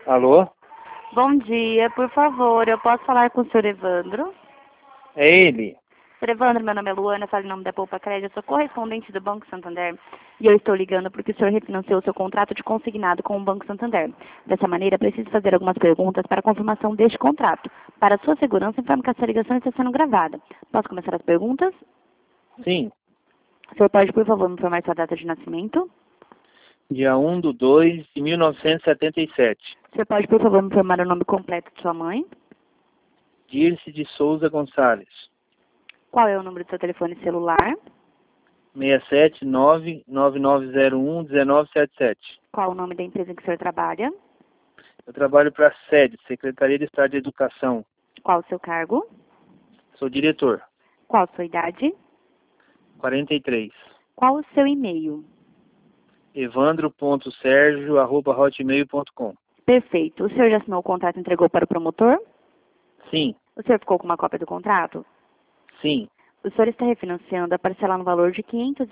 Alô? Bom dia, por favor, eu posso falar com o senhor Evandro? É ele? Senhor Evandro, meu nome é Luana, falo em nome da Poupa Crédito, eu sou correspondente do Banco Santander e eu estou ligando porque o senhor refinanciou o seu contrato de consignado com o Banco Santander. Dessa maneira, preciso fazer algumas perguntas para a confirmação deste contrato. Para sua segurança, informe que essa ligação está sendo gravada. Posso começar as perguntas? Sim. O senhor pode, por favor, me informar sua data de nascimento? Dia 1/2/1977. O senhor pode, por favor, me informar o nome completo de sua mãe? Dirce de Souza Gonçalves. Qual é o número do seu telefone celular? 67999011977. Qual o nome da empresa em que o senhor trabalha? Eu trabalho para a SED, Secretaria de Estado de Educação. Qual o seu cargo? Sou diretor. Qual a sua idade? 43. Qual o seu e-mail? evandro.sergio@hotmail.com. Perfeito. O senhor já assinou o contrato e entregou para o promotor? Sim. O senhor ficou com uma cópia do contrato? Sim. O senhor está refinanciando a parcela no valor de R$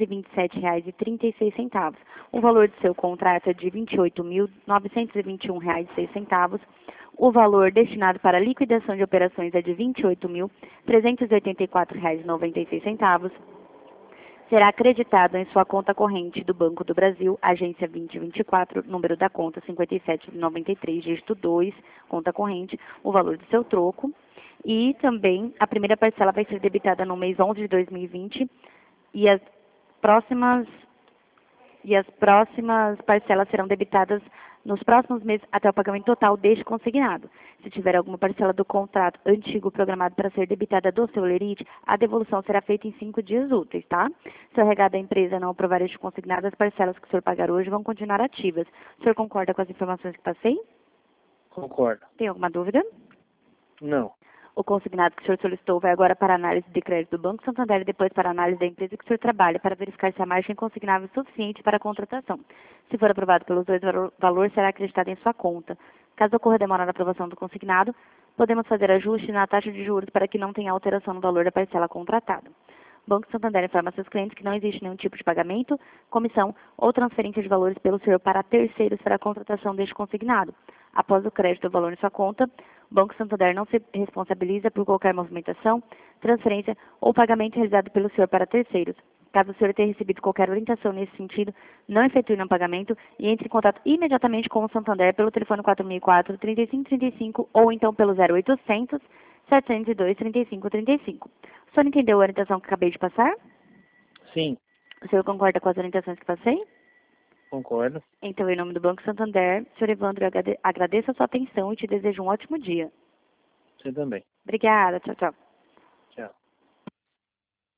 527,36. O valor do seu contrato é de R$ 28.921,06. O valor destinado para liquidação de operações é de R$ 28.384,96. Será acreditado em sua conta corrente do Banco do Brasil, agência 2024, número da conta 5793, dígito 2, conta corrente, o valor do seu troco. E também a primeira parcela vai ser debitada no mês 11 de 2020 e as próximas parcelas serão debitadas nos próximos meses até o pagamento total deste consignado. Se tiver alguma parcela do contrato antigo programado para ser debitada do seu lerite, a devolução será feita em 5 dias úteis, tá? Se o regado da empresa não aprovar este consignado, as parcelas que o senhor pagar hoje vão continuar ativas. O senhor concorda com as informações que passei? Concordo. Tem alguma dúvida? Não. O consignado que o senhor solicitou vai agora para a análise de crédito do Banco Santander e depois para a análise da empresa que o senhor trabalha, para verificar se a margem é consignável suficiente para a contratação. Se for aprovado pelos dois, o valor será acreditado em sua conta. Caso ocorra demora na aprovação do consignado, podemos fazer ajuste na taxa de juros para que não tenha alteração no valor da parcela contratada. O Banco Santander informa seus clientes que não existe nenhum tipo de pagamento, comissão ou transferência de valores pelo senhor para terceiros para a contratação deste consignado. Após o crédito do valor em sua conta, o Banco Santander não se responsabiliza por qualquer movimentação, transferência ou pagamento realizado pelo senhor para terceiros. Caso o senhor tenha recebido qualquer orientação nesse sentido, não efetue nenhum pagamento e entre em contato imediatamente com o Santander pelo telefone 4004-3535 ou então pelo 0800 702 3535. O senhor entendeu a orientação que acabei de passar? Sim. O senhor concorda com as orientações que passei? Concordo. Então, em nome do Banco Santander, senhor Evandro, eu agradeço a sua atenção e te desejo um ótimo dia. Você também. Obrigada, tchau, tchau.